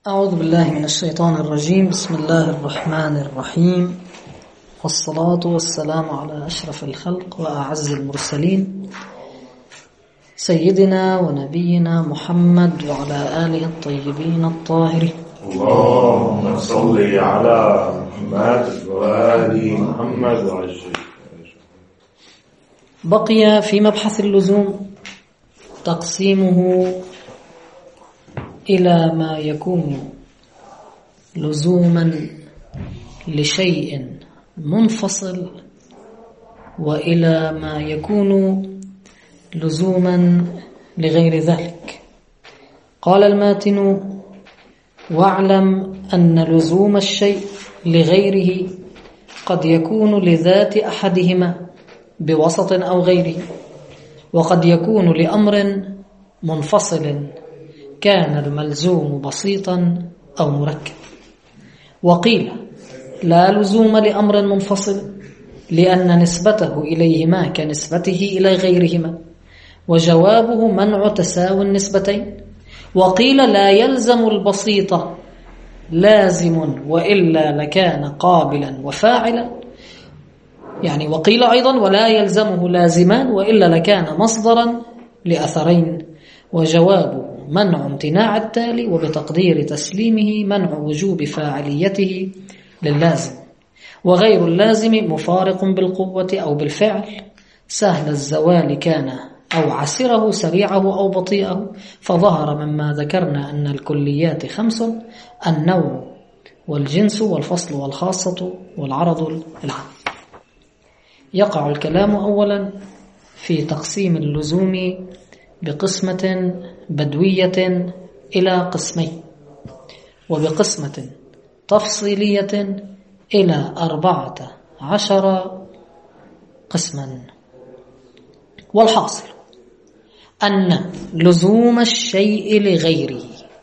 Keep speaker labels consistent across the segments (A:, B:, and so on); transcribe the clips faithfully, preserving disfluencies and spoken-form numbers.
A: أعوذ بالله من الشيطان الرجيم. بسم الله الرحمن الرحيم، والصلاة والسلام على أشرف الخلق وأعز المرسلين سيدنا ونبينا محمد وعلى آله الطيبين الطاهرين.
B: اللهم صل على محمد وآل محمد وعجل.
A: بقي في مبحث اللزوم تقسيمه إلى ما يكون لزوما لشيء منفصل وإلى ما يكون لزوما لغير ذلك. قال الماتن: واعلم أن لزوم الشيء لغيره قد يكون لذات أحدهما بوسط أو غيره، وقد يكون لأمر منفصل كان الملزوم بسيطا أو مركب. وقيل لا لزوم لأمر منفصل لأن نسبته إليهما كنسبته إلى غيرهما، وجوابه منع تساوي النسبتين. وقيل لا يلزم البسيط لازم وإلا لكان قابلا وفاعلا، يعني وقيل أيضا ولا يلزمه لازمان وإلا لكان مصدرا لأثرين، وجوابه منع امتناع التالي، وبتقدير تسليمه منع وجوب فاعليته للازم. وغير اللازم مفارق بالقوة أو بالفعل، سهل الزوال كان أو عسره سريعه أو بطيئه. فظهر مما ذكرنا أن الكليات خمس: النوع والجنس والفصل والخاصة والعرض العام. يقع الكلام أولا في تقسيم اللزوم بقسمة بدوية إلى قسمين، وبقسمة تفصيلية إلى أربعة عشر قسما. والحاصل أن لزوم الشيء لغيره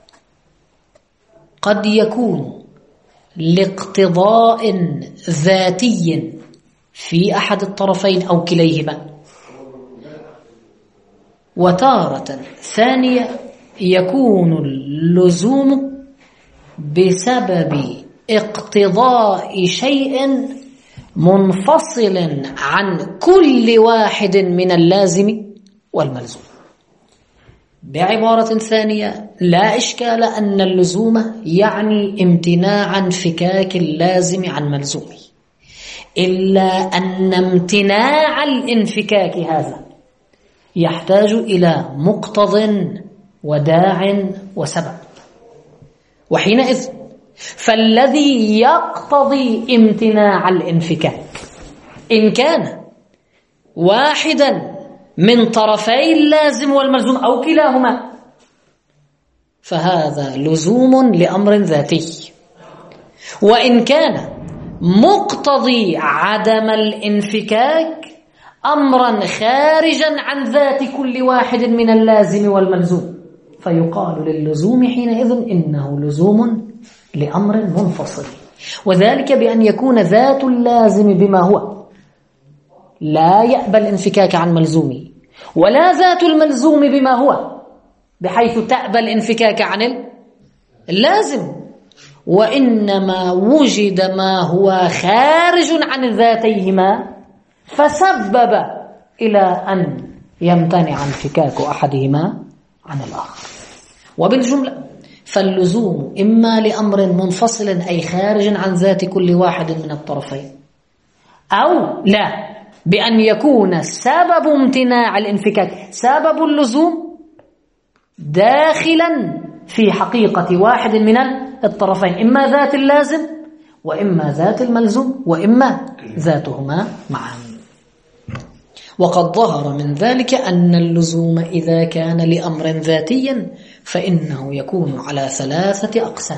A: قد يكون لاقتضاء ذاتي في أحد الطرفين أو كليهما، وتارة ثانية يكون اللزوم بسبب اقتضاء شيء منفصل عن كل واحد من اللازم والملزوم. بعبارة ثانية، لا إشكال أن اللزوم يعني امتناع انفكاك اللازم عن ملزومه، إلا أن امتناع الانفكاك هذا يحتاج إلى مقتض وداع وسبب. وحينئذ فالذي يقتضي امتناع الانفكاك إن كان واحدا من طرفي اللازم والملزوم أو كلاهما فهذا لزوم لأمر ذاتي، وإن كان مقتضي عدم الانفكاك أمرا خارجا عن ذات كل واحد من اللازم والملزوم فيقال للزوم حينئذ إنه لزوم لأمر منفصل، وذلك بأن يكون ذات اللازم بما هو لا يقبل انفكاك عن ملزومه، ولا ذات الملزوم بما هو بحيث تقبل انفكاك عن اللازم، وإنما وجد ما هو خارج عن ذاتيهما فسبب إلى أن يمتنع انفكاك أحدهما عن الآخر. وبالجملة فاللزوم إما لأمر منفصل أي خارج عن ذات كل واحد من الطرفين، أو لا بأن يكون سبب امتناع الانفكاك سبب اللزوم داخلا في حقيقة واحد من الطرفين، إما ذات اللازم وإما ذات الملزوم وإما ذاتهما معا. وقد ظهر من ذلك أن اللزوم إذا كان لأمر ذاتي فإنه يكون على ثلاثة أقسام،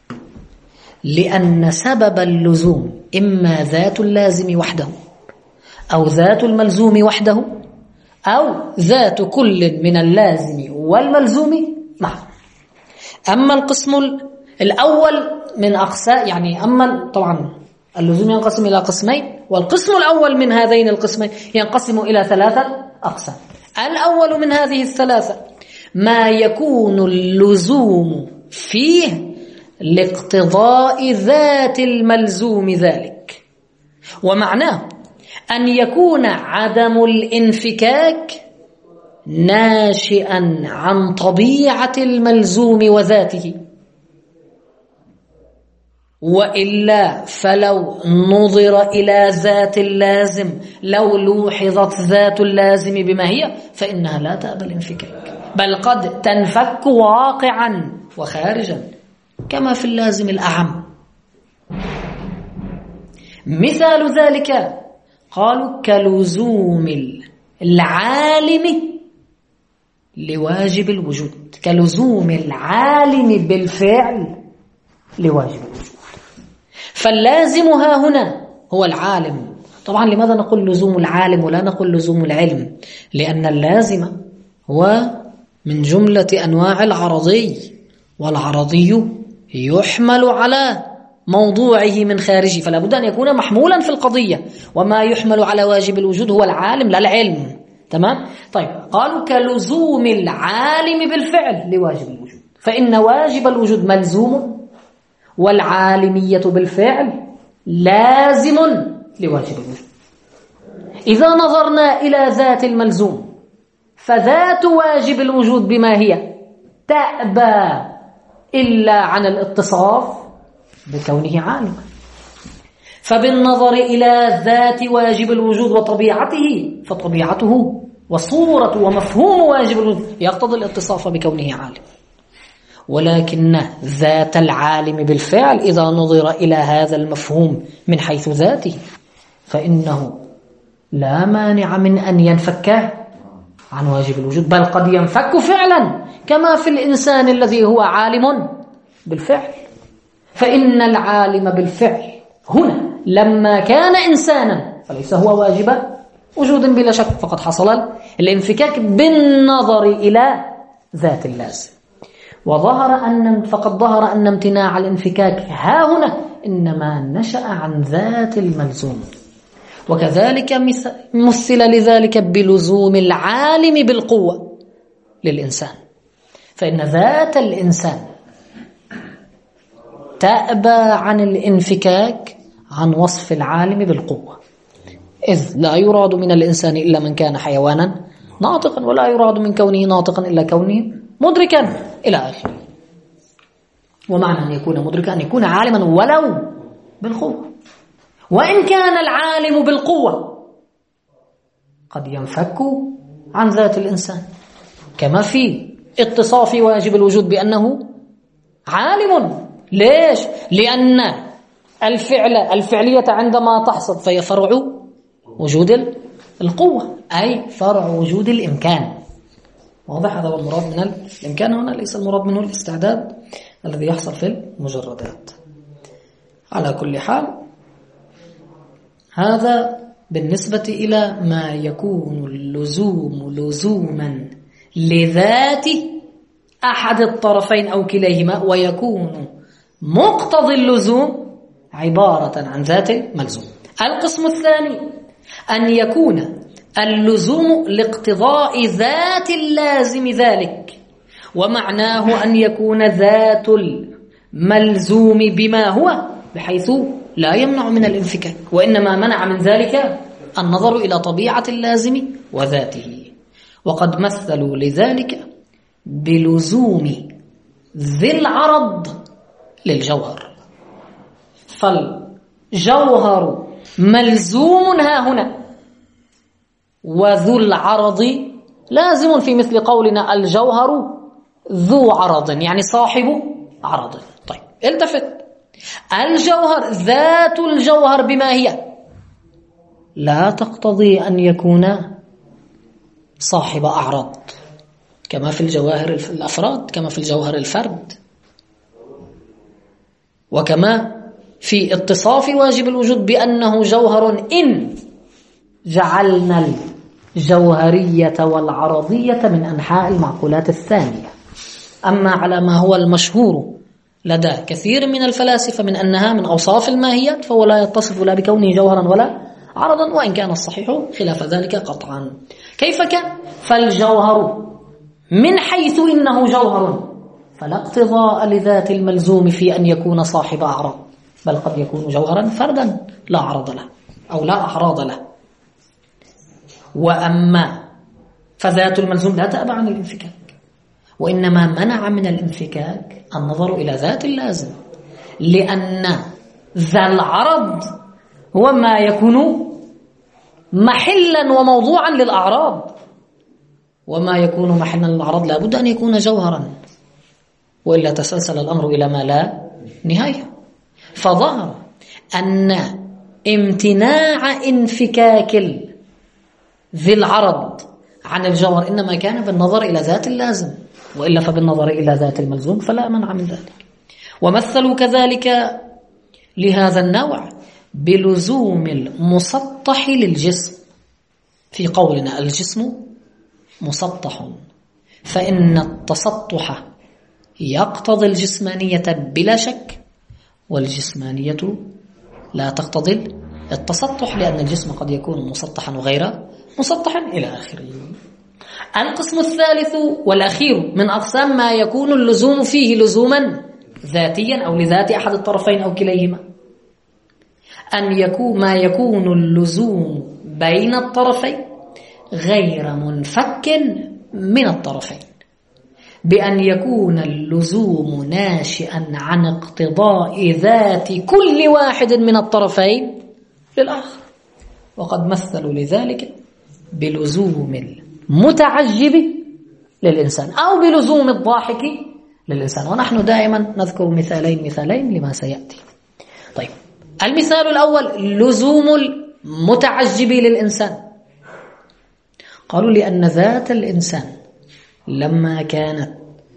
A: لأن سبب اللزوم إما ذات اللازم وحده أو ذات الملزوم وحده أو ذات كل من اللازم والملزوم معا. أما القسم الأول من أقسام، يعني أما طبعا اللزوم ينقسم إلى قسمين، والقسم الأول من هذين القسمين ينقسم إلى ثلاثة أقسام. الأول من هذه الثلاثة ما يكون اللزوم فيه لاقتضاء ذات الملزوم ذلك. ومعناه أن يكون عدم الانفكاك ناشئا عن طبيعة الملزوم وذاته، وإلا فلو نظر إلى ذات اللازم، لو لوحظت ذات اللازم بما هي، فإنها لا تأبى الانفكاك، بل قد تنفك واقعا وخارجا كما في اللازم الأعم. مثال ذلك قالوا كلزوم العالم لواجب الوجود، كلزوم العالم بالفعل لواجب الوجود. فاللازم ها هنا هو العالم. طبعا لماذا نقول لزوم العالم ولا نقول لزوم العلم؟ لأن اللازم هو من جملة أنواع العرضي، والعرضي يحمل على موضوعه من خارجه، فلا بد أن يكون محمولا في القضية، وما يحمل على واجب الوجود هو العالم لا العلم. تمام؟ طيب قالوا كلزوم العالم بالفعل لواجب الوجود، فإن واجب الوجود ملزوم، والعالمية بالفعل لازم لواجب الوجود. إذا نظرنا إلى ذات الملزوم، فذات واجب الوجود بما هي؟ تأبى إلا عن الاتصاف بكونه عالما. فبالنظر إلى ذات واجب الوجود وطبيعته، فطبيعته وصورة ومفهوم واجب الوجود يقتضي الاتصاف بكونه عالم. ولكن ذات العالم بالفعل إذا نظر إلى هذا المفهوم من حيث ذاته، فإنه لا مانع من أن ينفك عن واجب الوجود، بل قد ينفك فعلا كما في الإنسان الذي هو عالم بالفعل. فإن العالم بالفعل هنا لما كان إنسانا فليس هو واجب وجود بلا شك، فقد حصل الانفكاك بالنظر إلى ذات اللازم. وظهر أن فقد ظهر أن امتناع الانفكاك ها هنا إنما نشأ عن ذات الملزوم. وكذلك مثل لذلك بلزوم العالم بالقوة للإنسان، فإن ذات الإنسان تأبى عن الانفكاك عن وصف العالم بالقوة، إذ لا يراد من الإنسان إلا من كان حيوانا ناطقا، ولا يراد من كونه ناطقا إلا كونه مدركا إلى آخره. ومعنى أن يكون مدركا أن يكون عالما ولو بالقوة. وإن كان العالم بالقوة قد ينفك عن ذات الإنسان، كما في اتصاف واجب الوجود بأنه عالم. ليش؟ لأن الفعل الفعلية عندما تحصل فهي فرع وجود القوة، أي فرع وجود الإمكان. واضح؟ هذا هو المراد من الإمكان هنا، ليس المراد منه الاستعداد الذي يحصل في المجردات. على كل حال هذا بالنسبة إلى ما يكون اللزوم لزوما لذات أحد الطرفين أو كليهما، ويكون مقتضي اللزوم عبارة عن ذات الملزوم. القسم الثاني أن يكون اللزوم لاقتضاء ذات اللازم ذلك، ومعناه أن يكون ذات الملزوم بما هو بحيث لا يمنع من الانفكاك، وإنما منع من ذلك النظر إلى طبيعة اللازم وذاته. وقد مثلوا لذلك بلزوم ذي العرض للجوهر، فالجوهر ملزوم ها هنا، وذو العرض لازم في مثل قولنا الجوهر ذو عرض، يعني صاحب عرض. طيب التفت، الجوهر ذات الجوهر بما هي لا تقتضي أن يكون صاحب أعراض، كما في الجواهر الأفراد، كما في الجوهر الفرد، وكما في اتصاف واجب الوجود بأنه جوهر إن جعلنا الجوهرية والعرضية من أنحاء المعقولات الثانية. أما على ما هو المشهور لدى كثير من الفلاسفة من أنها من أوصاف الماهيات، فهو لا يتصف لا بكونه جوهرا ولا عرضا، وإن كان الصحيح خلاف ذلك قطعا. كيف كان؟ فالجوهر من حيث إنه جوهر فلا اقتضاء لذات الملزوم في أن يكون صاحب أعراض، بل قد يكون جوهرا فردا لا أعراض له أو لا أعراض له. وأما فذات الملزوم لا تأبى عن الانفكاك، وإنما منع من الانفكاك النظر إلى ذات اللازم، لأن ذا العرض هو ما يكون محلا وموضوعا للأعراض، وما يكون محلا للأعراض لا بد أن يكون جوهرا، وإلا تسلسل الأمر إلى ما لا نهاية. فظهر أن امتناع انفكاك ذي العرض عن الجوهر إنما كان بالنظر إلى ذات اللازم، وإلا فبالنظر إلى ذات الملزوم فلا منع من ذلك. ومثلوا كذلك لهذا النوع بلزوم المسطح للجسم، في قولنا الجسم مسطح، فإن التسطح يقتضي الجسمانية بلا شك، والجسمانية لا تقتضي التسطح، لأن الجسم قد يكون مسطحا وغير مسطحا إلى آخره. القسم الثالث والأخير من أقسام ما يكون اللزوم فيه لزوما ذاتيا أو لذات أحد الطرفين أو كليهما، أن يكون ما يكون اللزوم بين الطرفين غير منفك من الطرفين، بأن يكون اللزوم ناشئا عن اقتضاء ذات كل واحد من الطرفين للآخر. وقد مثلوا لذلك بلزوم المتعجب للإنسان أو بلزوم الضاحك للإنسان، ونحن دائما نذكر مثالين مثالين لما سيأتي. طيب، المثال الأول لزوم المتعجب للإنسان. قالوا لأن ذات الإنسان لما كانت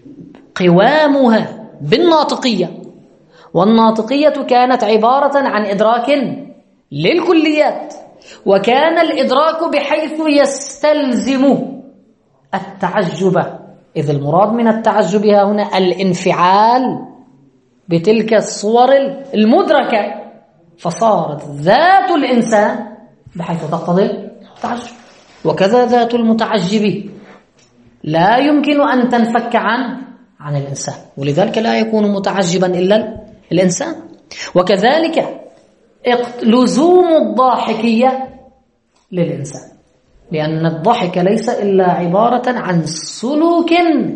A: قوامها بالناطقية، والناطقية كانت عبارة عن إدراك للكليات، وكان الإدراك بحيث يستلزم التعجب، إذ المراد من التعجب هنا الانفعال بتلك الصور المدركة، فصارت ذات الإنسان بحيث تقتضي التعجب. وكذا ذات المتعجب لا يمكن أن تنفك عن عن الإنسان، ولذلك لا يكون متعجبا إلا الإنسان. وكذلك لزوم الضاحكية للإنسان، لأن الضحك ليس إلا عبارة عن سلوك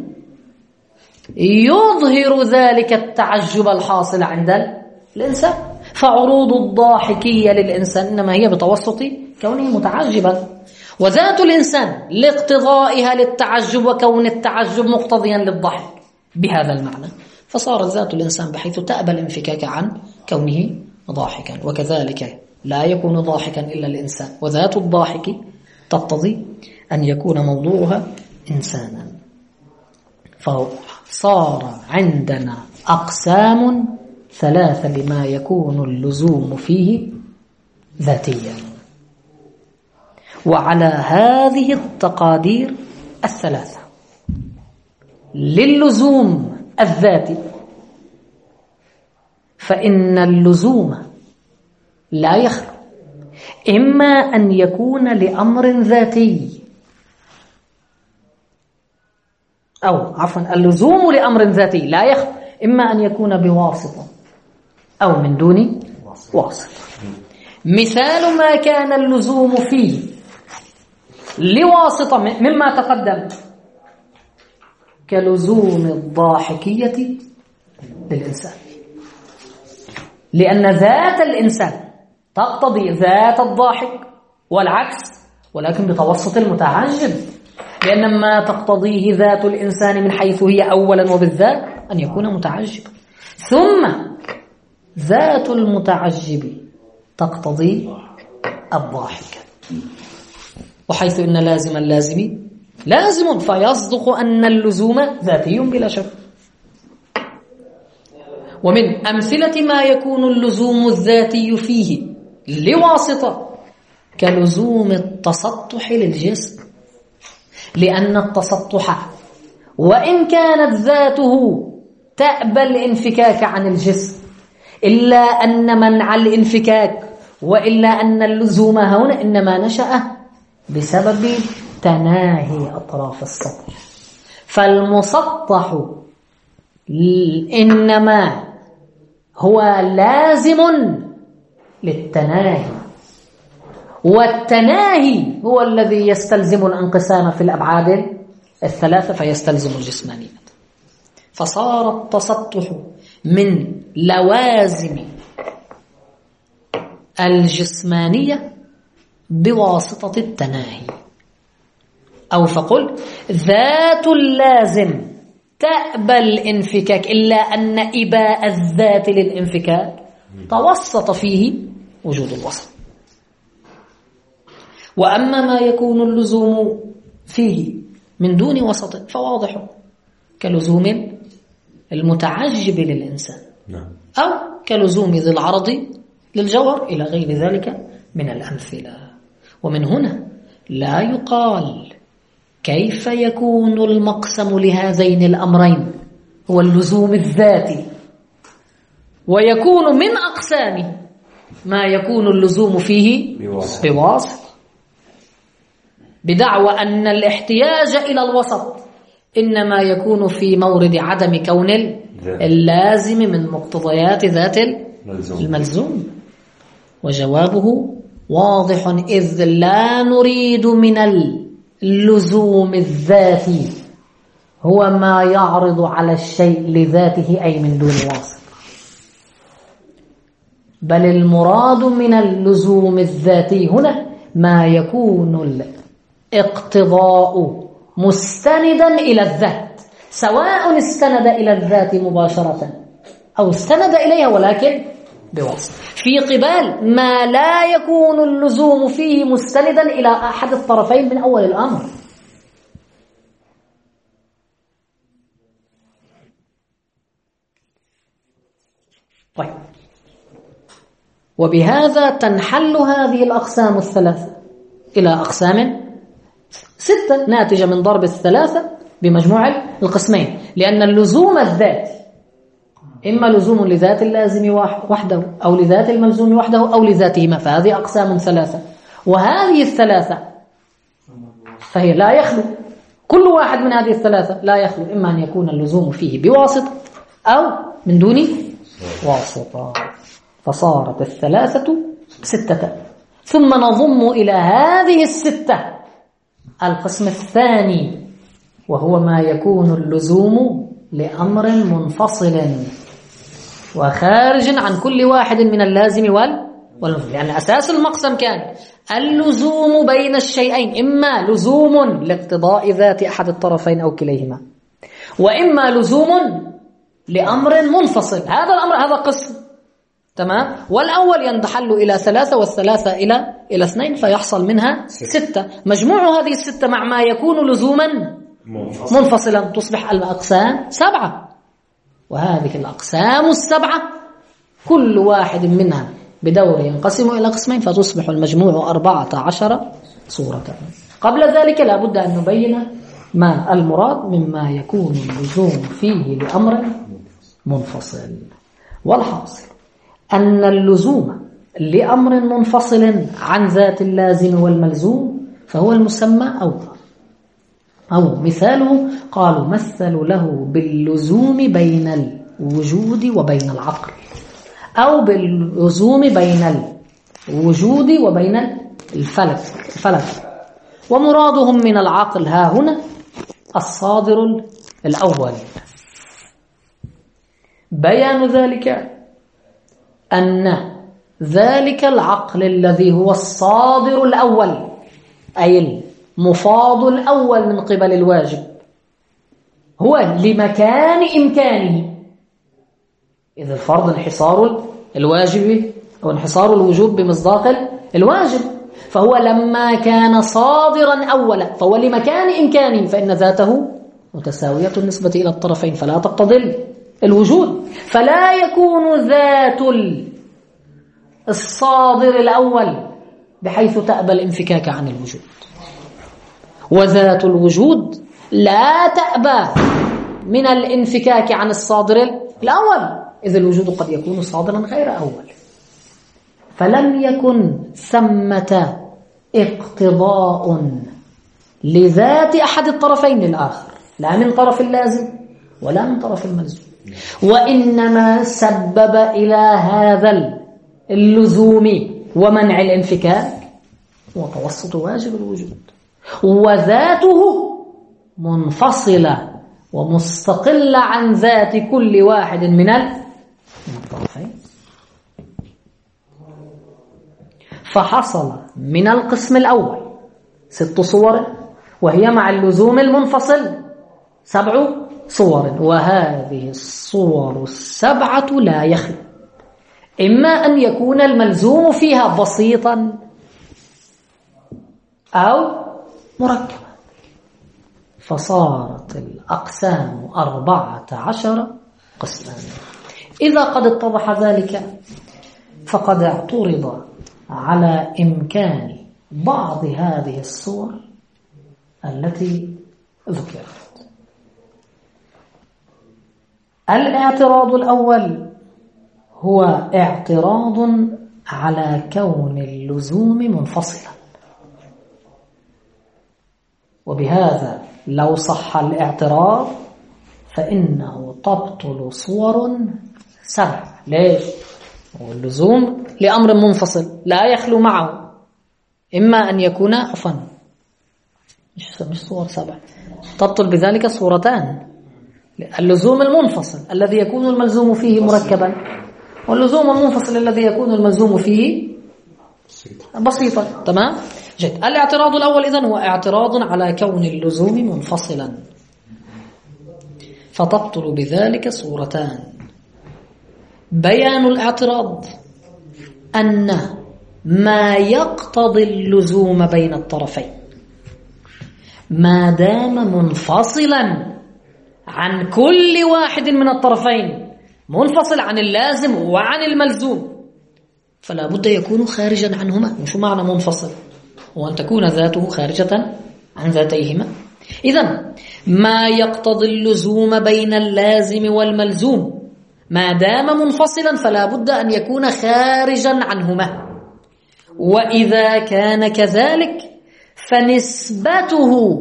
A: يظهر ذلك التعجب الحاصل عند الإنسان، فعروض الضاحكية للإنسان إنما هي بتوسط كونه متعجبا، وذات الإنسان لاقتضائها للتعجب وكون التعجب مقتضيا للضحك بهذا المعنى، فصارت ذات الإنسان بحيث تأبى الانفكاك عن كونه ضاحكا. وكذلك لا يكون ضاحكا إلا الإنسان، وذات الضاحك تقتضي أن يكون موضوعها إنسانا. فصار عندنا أقسام ثلاثة لما يكون اللزوم فيه ذاتيا. وعلى هذه التقادير الثلاثة للزوم الذاتي، فإن اللزوم لا يخلو إما أن يكون لأمر ذاتي، أو عفوا اللزوم لأمر ذاتي لا يخلو إما أن يكون بواسطة أو من دون واسطة. مثال ما كان اللزوم فيه لواسطة مما تقدم كلزوم الضاحكية للإنسان، لأن ذات الإنسان تقتضي ذات الضاحك والعكس، ولكن بتوسط المتعجب، لأن ما تقتضيه ذات الإنسان من حيث هي أولا وبالذات أن يكون متعجبا، ثم ذات المتعجب تقتضي الضاحك، وحيث إن لازم اللازم لازم، فيصدق أن اللزوم ذاتي بلا شك. ومن أمثلة ما يكون اللزوم الذاتي فيه لواسطة كلزوم التسطح للجسم، لأن التسطح وإن كانت ذاته تأبى الانفكاك عن الجسم، إلا أن منع الانفكاك وإلا أن اللزوم هنا إنما نشأ بسبب تناهي أطراف السطح، فالمسطح إنما هو لازم للتناهي، والتناهي هو الذي يستلزم الانقسام في الأبعاد الثلاثة فيستلزم الجسمانية. فصار التسطح من لوازم الجسمانية بواسطة التناهي. أو فقل ذات اللازم تأبى الانفكاك، إلا أن إباء الذات للانفكاك توسط فيه وجود الوسط. وأما ما يكون اللزوم فيه من دون وسط فواضح، كلزوم المتعجب للإنسان أو كلزوم ذي العرض للجوهر إلى غير ذلك من الأمثلة. ومن هنا لا يقال كيف يكون المقسم لهذين الأمرين هو اللزوم الذاتي، ويكون من أقسامه ما يكون اللزوم فيه بواسطة، بدعوى أن الاحتياج إلى الوسط إنما يكون في مورد عدم كون اللازم من مقتضيات ذات الملزوم. وجوابه واضح، إذ لا نريد من اللزوم الذاتي هو ما يعرض على الشيء لذاته أي من دون واسطة، بل المراد من اللزوم الذاتي هنا ما يكون الاقتضاء مستندا إلى الذات، سواء استند إلى الذات مباشرة أو استند إليها ولكن بواسطة، في قبال ما لا يكون اللزوم فيه مستندا إلى أحد الطرفين من أول الأمر. طيب، وبهذا تنحل هذه الأقسام الثلاثة إلى أقسام ستة ناتجة من ضرب الثلاثة بمجموع القسمين، لأن اللزوم الذاتي إما لزوم لذات اللازم وحده أو لذات الملزوم وحده أو لذاتهما، فهذه أقسام ثلاثة. وهذه الثلاثة فهي لا يخلو، كل واحد من هذه الثلاثة لا يخلو إما أن يكون اللزوم فيه بواسطة أو من دون واسطة، فصارت الثلاثة ستة. ثم نضم إلى هذه الستة القسم الثاني، وهو ما يكون اللزوم لأمر منفصل وخارج عن كل واحد من اللازم والمنفصل، لأن أساس المقسم كان اللزوم بين الشيئين، إما لزوم لاقتضاء ذات أحد الطرفين أو كليهما، وإما لزوم لأمر منفصل. هذا الأمر هذا قسم، تمام. والأول ينحل إلى ثلاثة والثلاثة إلى إلى اثنين، فيحصل منها ستة. مجموع هذه الستة مع ما يكون لزوما منفصلا تصبح الأقسام سبعة، وهذه الأقسام السبعة كل واحد منها بدور ينقسم إلى قسمين، فتصبح المجموع أربعة عشر صورة. قبل ذلك لا بد أن نبين ما المراد مما يكون اللزوم فيه لأمر منفصل. والحاصل أن اللزوم لأمر منفصل عن ذات اللازم والملزوم فهو المسمى أوضح، أو مثاله قالوا مثلوا له باللزوم بين الوجود وبين العقل، أو باللزوم بين الوجود وبين الفلك الفلك ومرادهم من العقل ها هنا الصادر الأول. بيان ذلك أن ذلك العقل الذي هو الصادر الأول أي المفاض الأول من قبل الواجب هو لمكان إمكانه، إذا الفرض انحصار الواجب أو انحصار الوجوب بمصداق الواجب، فهو لما كان صادرا أولا فهو لمكان إمكانه، فإن ذاته متساوية النسبة إلى الطرفين فلا تقتضي الوجود، فلا يكون ذات الصادر الأول بحيث تأبى الانفكاك عن الوجود، وذات الوجود لا تأبى من الانفكاك عن الصادر الأول، إذ الوجود قد يكون صادرا غير أول. فلم يكن ثمة اقتضاء لذات أحد الطرفين للآخر، لا من طرف اللازم ولا من طرف الملزوم. وإنما سبب إلى هذا اللزوم ومنع الانفكاك وتوسط واجب الوجود، وذاته منفصلة ومستقلة عن ذات كل واحد من الطرفين. فحصل من القسم الأول ست صور، وهي مع اللزوم المنفصل سبع صور، وهذه الصور السبعة لا يخلو إما أن يكون الملزوم فيها بسيطا أو مركبا، فصارت الأقسام أربعة عشر قسما. إذا قد اتضح ذلك فقد اعترض على إمكان بعض هذه الصور التي ذكرت. الاعتراض الأول هو اعتراض على كون اللزوم منفصلا، وبهذا لو صح الاعتراض فإنه تبطل صور سبع. ليش؟ واللزوم لأمر منفصل لا يخلو معه إما أن يكون عفوا مش مش صور سبع، تبطل بذلك صورتان: اللزوم المنفصل الذي يكون الملزوم فيه مركبا، واللزوم المنفصل الذي يكون الملزوم فيه بسيطا. تمام؟ جيد. الاعتراض الأول إذن هو اعتراض على كون اللزوم منفصلا، فتبطل بذلك صورتان. بيان الاعتراض أن ما يقتضي اللزوم بين الطرفين ما دام منفصلا عن كل واحد من الطرفين، منفصل عن اللازم وعن الملزوم، فلا بد يكون خارجا عنهما. مش معنى منفصل وأن تكون ذاته خارجة عن ذاتيهما. إذن ما يقتضي اللزوم بين اللازم والملزوم ما دام منفصلا فلا بد أن يكون خارجا عنهما، وإذا كان كذلك فنسبته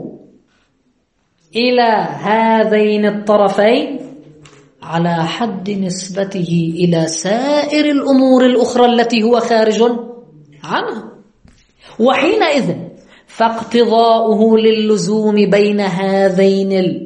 A: إلى هذين الطرفين على حد نسبته إلى سائر الأمور الأخرى التي هو خارج عنها، وحينئذ فاقتضاؤه للزوم بين هذين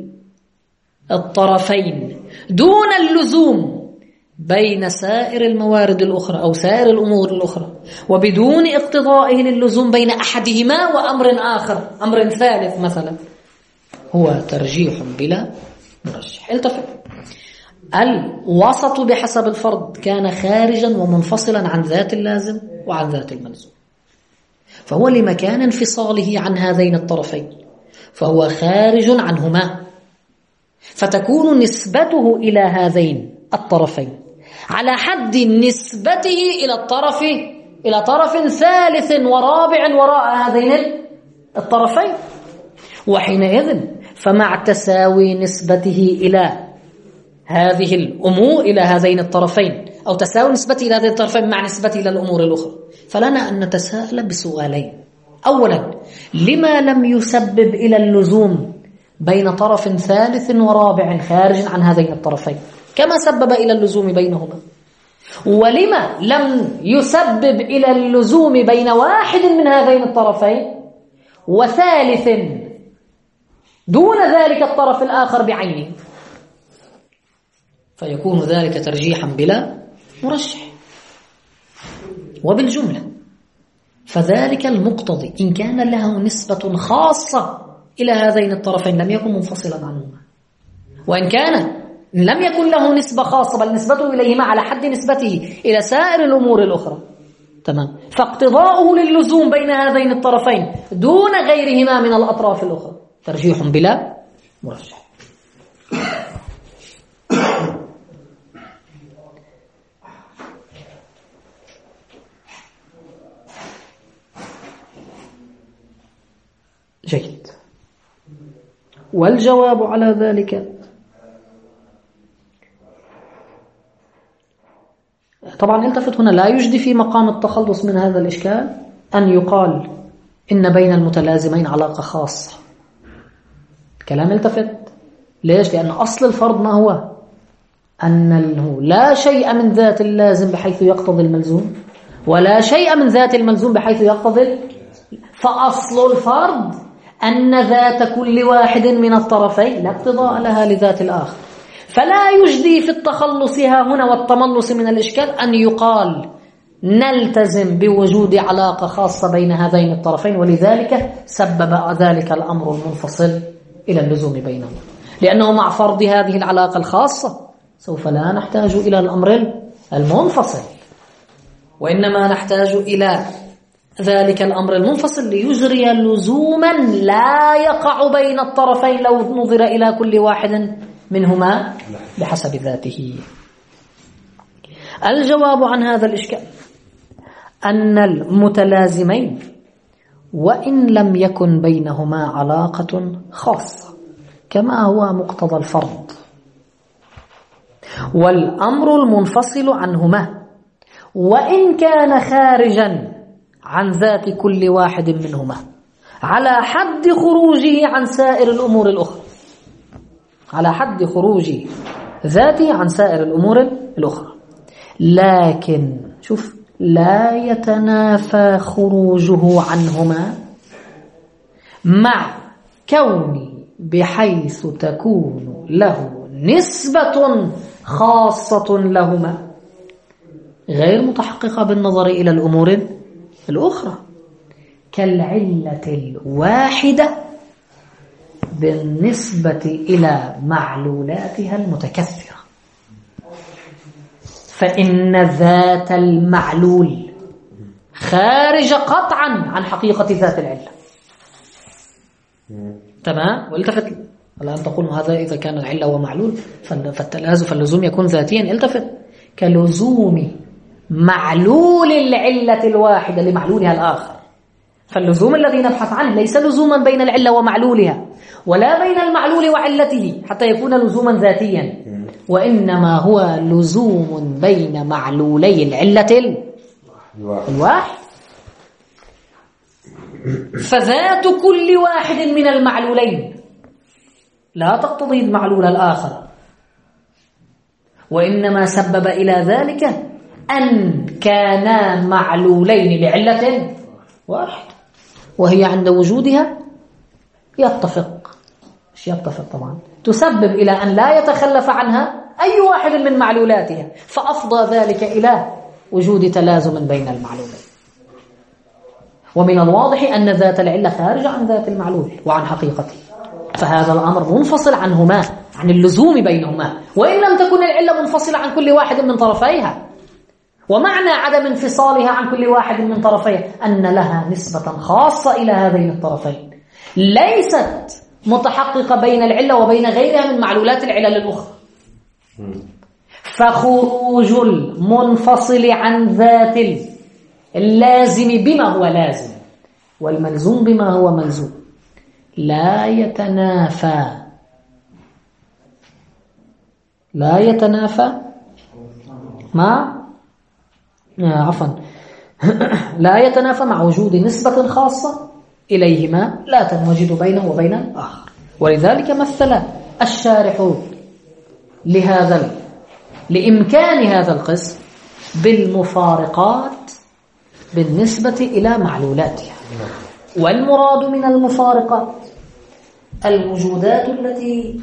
A: الطرفين دون اللزوم بين سائر الموارد الأخرى أو سائر الأمور الأخرى، وبدون اقتضائه للزوم بين أحدهما وأمر آخر، أمر ثالث مثلا، هو ترجيح بلا مرجح. التفت، الوسط بحسب الفرض كان خارجا ومنفصلا عن ذات اللازم وعن ذات الملزوم، فهو لمكان انفصاله عن هذين الطرفين فهو خارج عنهما، فتكون نسبته إلى هذين الطرفين على حد نسبته إلى الطرف إلى طرف ثالث ورابع وراء هذين الطرفين، وحينئذ فمع تساوي نسبته إلى هذه الأمور إلى هذين الطرفين أو تساوي نسبته إلى هذين الطرفين مع نسبته إلى الأمور الأخرى، فلنا أن نتساءل بسؤالين. أولا، لما لم يسبب إلى اللزوم بين طرف ثالث ورابع خارج عن هذين الطرفين كما سبب إلى اللزوم بينهما؟ ولما لم يسبب إلى اللزوم بين واحد من هذين الطرفين وثالث دون ذلك الطرف الآخر بعينه؟ فيكون ذلك ترجيحا بلا مرجح. وبالجملة فذلك المقتضي إن كان له نسبة خاصة إلى هذين الطرفين لم يكن منفصلا عنهما، وإن كان لم يكن له نسبة خاصة بل نسبته إليهما على حد نسبته إلى سائر الأمور الأخرى. تمام. فاقتضاؤه للزوم بين هذين الطرفين دون غيرهما من الأطراف الأخرى ترجيح بلا مرجح. جيد. والجواب على ذلك طبعا التفت هنا، لا يجدي في مقام التخلص من هذا الإشكال أن يقال إن بين المتلازمين علاقة خاصة. الكلام التفت. ليش؟ لأن أصل الفرض ما هو؟ أنه لا شيء من ذات اللازم بحيث يقتضي الملزوم، ولا شيء من ذات الملزوم بحيث يقتضي. فأصل الفرض أن ذات كل واحد من الطرفين لا اقتضاء لها لذات الآخر، فلا يجدي في التخلص ها هنا والتملص من الإشكال أن يقال نلتزم بوجود علاقة خاصة بين هذين الطرفين، ولذلك سبب ذلك الأمر المنفصل إلى اللزوم بينهما، لأنه مع فرض هذه العلاقة الخاصة سوف لا نحتاج إلى الأمر المنفصل، وإنما نحتاج إلى ذلك الأمر المنفصل ليجري لزوما لا يقع بين الطرفين لو نظر إلى كل واحد منهما بحسب ذاته. الجواب عن هذا الإشكال أن المتلازمين وإن لم يكن بينهما علاقة خاصة كما هو مقتضى الفرض، والأمر المنفصل عنهما وإن كان خارجا عن ذات كل واحد منهما على حد خروجه عن سائر الأمور الأخرى، على حد خروج ذاته عن سائر الأمور الأخرى، لكن شوف لا يتنافى خروجه عنهما مع كونه بحيث تكون له نسبة خاصة لهما غير متحققة بالنظر إلى الأمور الأخرى، كالعلة الواحدة بالنسبة إلى معلولاتها المتكثرة، فإن ذات المعلول خارج قطعا عن حقيقة ذات العلة. تمام؟ والتفت الآن تقول هذا إذا كان العلة ومعلول فالتلازم فاللزوم يكون ذاتيا. التفت كلزوم معلول العلة الواحدة لمعلولها الآخر، فاللزوم الذي نبحث عنه ليس لزوما بين العلة ومعلولها ولا بين المعلول وعلته حتى يكون لزوما ذاتيا، وإنما هو لزوم بين معلولي العلة الواحد. فذات كل واحد من المعلولين لا تقتضي المعلول الآخر، وإنما سبب إلى ذلك أن كانا معلولين لعلة واحد، وهي عند وجودها يتفق مش يتفق طبعا تسبب إلى أن لا يتخلف عنها أي واحد من معلولاتها، فأفضى ذلك إلى وجود تلازم بين المعلولين. ومن الواضح أن ذات العلة خارج عن ذات المعلول وعن حقيقته، فهذا الأمر منفصل عنهما عن اللزوم بينهما، وإن لم تكن العلة منفصلة عن كل واحد من طرفيها. ومعنى عدم انفصالها عن كل واحد من طرفيها أن لها نسبة خاصة إلى هذين الطرفين ليست متحققة بين العلة وبين غيرها من معلولات العلل الأخرى. فخروج المنفصل عن ذات اللازم بما هو لازم والملزوم بما هو ملزوم لا يتنافى لا يتنافى مع عفوا لا يتنافى مع وجود نسبة خاصة إليهما لا تنوجد بينه وبين الآخر. ولذلك مثل الشارح لهذا لإمكان هذا القسم بالمفارقات بالنسبة إلى معلولاتها. والمراد من المفارقات الوجودات التي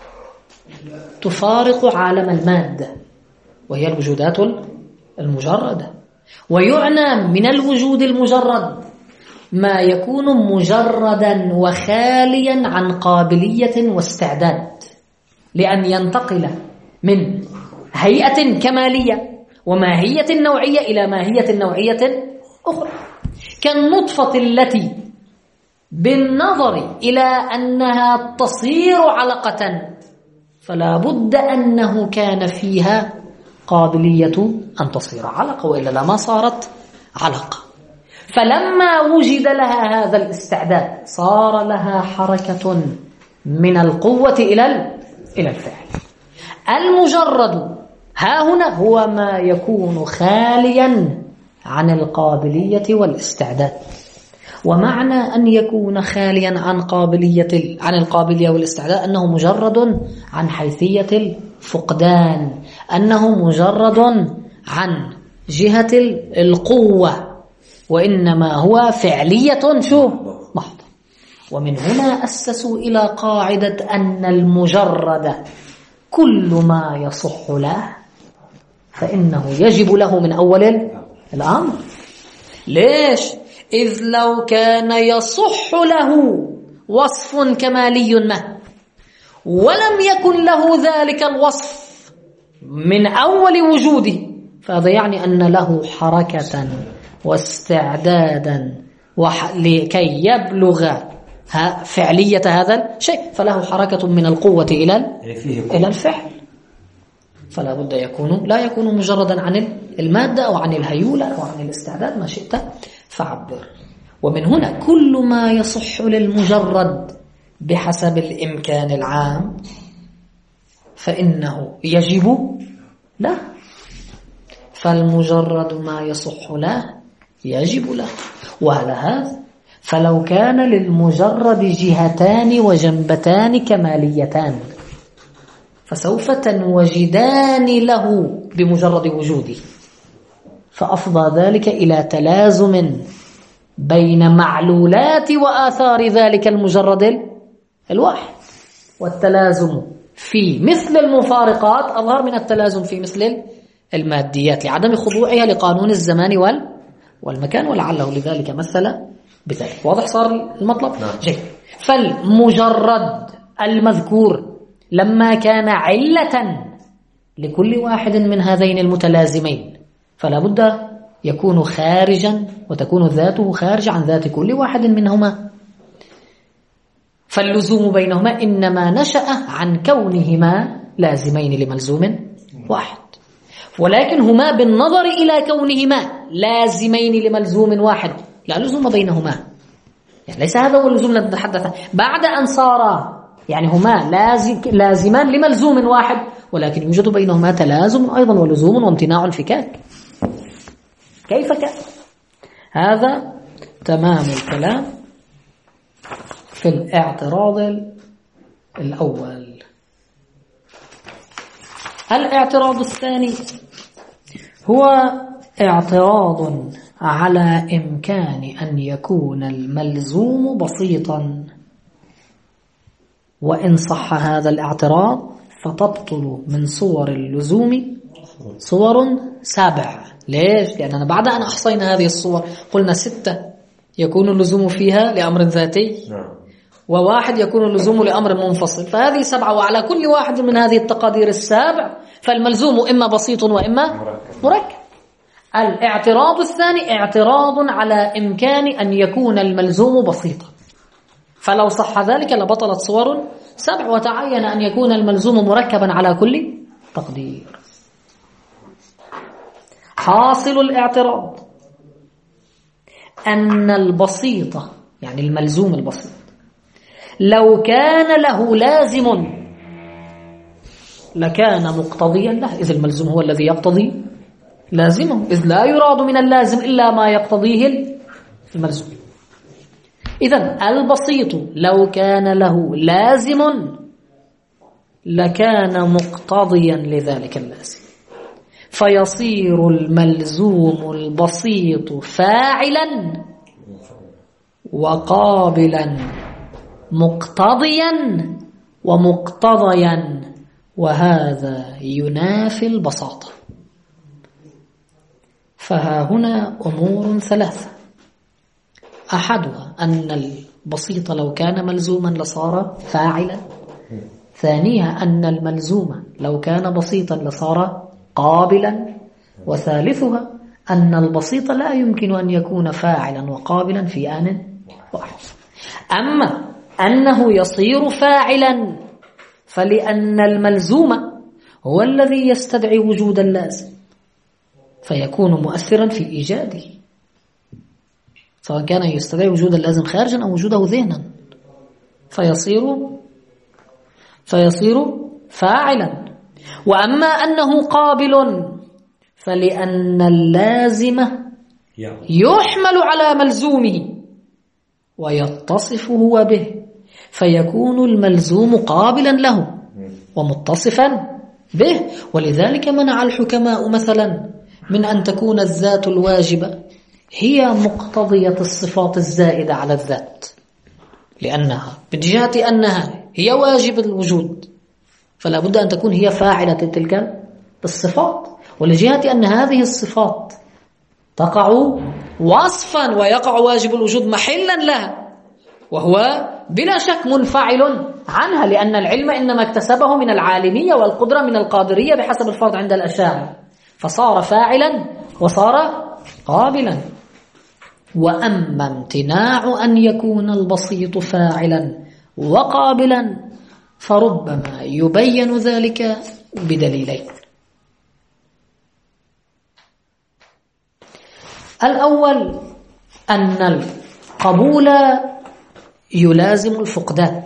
A: تفارق عالم المادة، وهي الوجودات المجردة. ويعنى من الوجود المجرد ما يكون مجردا وخاليا عن قابلية واستعداد لأن ينتقل من هيئة كمالية وماهية نوعية إلى ماهية نوعية أخرى، كالنطفة التي بالنظر إلى أنها تصير علقة فلا بد أنه كان فيها قابلية أن تصير علقة، وإلا لما صارت علقة. فلما وجد لها هذا الاستعداد صار لها حركة من القوة إلى إلى الفعل. المجرد ها هنا هو ما يكون خاليا عن القابلية والاستعداد. ومعنى أن يكون خاليا عن قابلية عن القابلية والاستعداد أنه مجرد عن حيثية الفقدان، أنه مجرد عن جهة القوة، وإنما هو فعلية شو محضة. ومن هنا أسسوا إلى قاعدة أن المجرد كل ما يصح له فإنه يجب له من أول الأمر. ليش؟ إذ لو كان يصح له وصف كمالي ما ولم يكن له ذلك الوصف من أول وجوده، فهذا يعني أن له حركة واستعدادا لكي يبلغ فعلية هذا الشيء، فله حركة من القوة إلى إلى الفعل. فلا بد يكون لا يكون مجردا عن المادة أو عن الهيولة أو عن الاستعداد، ما شئت فعبر. ومن هنا كل ما يصح للمجرد بحسب الإمكان العام فإنه يجب له، فالمجرد ما يصح له يجب له. وعلى هذا فلو كان للمجرد جهتان وجنبتان كماليتان فسوف تنوجدان له بمجرد وجوده، فأفضى ذلك إلى تلازم بين معلولات وآثار ذلك المجرد الواحد. والتلازم في مثل المفارقات أظهر من التلازم في مثل الماديات لعدم خضوعها لقانون الزمان والمكان، ولعله لذلك مثل بذلك. واضح صار المطلب؟ جيد. فالمجرد المذكور لما كان علة لكل واحد من هذين المتلازمين فلا بد يكون خارجا وتكون ذاته خارج عن ذات كل واحد منهما، فاللزوم بينهما إنما نشأ عن كونهما لازمين لملزوم واحد، ولكن هما بالنظر إلى كونهما لازمين لملزوم واحد لا لزوم بينهما. يعني ليس هذا هو اللزوم الذي نتحدث بعد أن صار يعني هما لازم لازمان لملزوم واحد، ولكن يوجد بينهما تلازم أيضا ولزوم وامتناع انفكاك. كيف كان؟ هذا تمام الكلام في الاعتراض الأول. الاعتراض الثاني هو اعتراض على إمكان أن يكون الملزوم بسيطا، وإن صح هذا الاعتراض فتبطل من صور اللزوم صور سبع. ليش؟ لأننا بعد أن أحصينا هذه الصور قلنا ستة يكون اللزوم فيها لأمر ذاتي وواحد يكون اللزوم لأمر منفصل، فهذه سبعة، وعلى كل واحد من هذه التقادير السابع فالملزوم إما بسيط وإما مركب. الاعتراض الثاني اعتراض على إمكان أن يكون الملزوم بسيطا، فلو صح ذلك لبطلت صور سبع وتعين أن يكون الملزوم مركبا على كل تقدير. حاصل الاعتراض أن البسيط يعني الملزوم البسيط لو كان له لازم لكان مقتضيا له، إذ الملزوم هو الذي يقتضي لازمه، إذ لا يراد من اللازم إلا ما يقتضيه الملزوم. إذن البسيط لو كان له لازم لكان مقتضيا لذلك اللازم، فيصير الملزوم البسيط فاعلا وقابلا مقتضيا ومقتضيا، وهذا ينافي البساطة. فها هنا أمور ثلاثة، أحدها أن البسيط لو كان ملزوما لصار فاعلا، ثانيها أن الملزوم لو كان بسيطا لصار قابلا، وثالثها أن البسيط لا يمكن أن يكون فاعلا وقابلا في آن واحد. أما أنه يصير فاعلا فلأن الملزوم هو الذي يستدعي وجود اللازم فيكون مؤثرا في إيجاده، سواء كان يستدعي وجود اللازم خارجا أو وجوده ذهنا، فيصير فيصير فاعلا. وأما أنه قابل فلأن اللازم يحمل على ملزومه ويتصف هو به، فيكون الملزوم قابلا له ومتصفا به. ولذلك منع الحكماء مثلا من أن تكون الذات الواجبة هي مقتضية الصفات الزائدة على الذات، لأنها من جهة أنها هي واجب الوجود فلا بد أن تكون هي فاعلة تلك الصفات، ولجهة أن هذه الصفات تقع وصفا ويقع واجب الوجود محلا لها، وهو بلا شك منفعل عنها، لأن العلم إنما اكتسبه من العالمية والقدرة من القادرية بحسب الفرض عند الأشاعرة، فصار فاعلا وصار قابلا. وأما امتناع أن يكون البسيط فاعلا وقابلا فربما يبين ذلك بدليلين. الأول أن القبول يلازم الفقدان،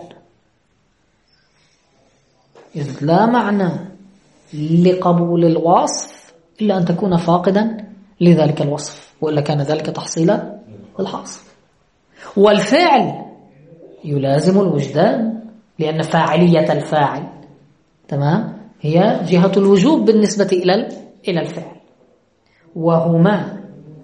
A: إذ لا معنى لقبول الوصف إلا أن تكون فاقدا لذلك الوصف، وإلا كان ذلك تحصيلا الحاصل. والفعل يلازم الوجدان، لأن فاعلية الفاعل تمام هي جهة الوجوب بالنسبة إلى إلى الفعل، وهما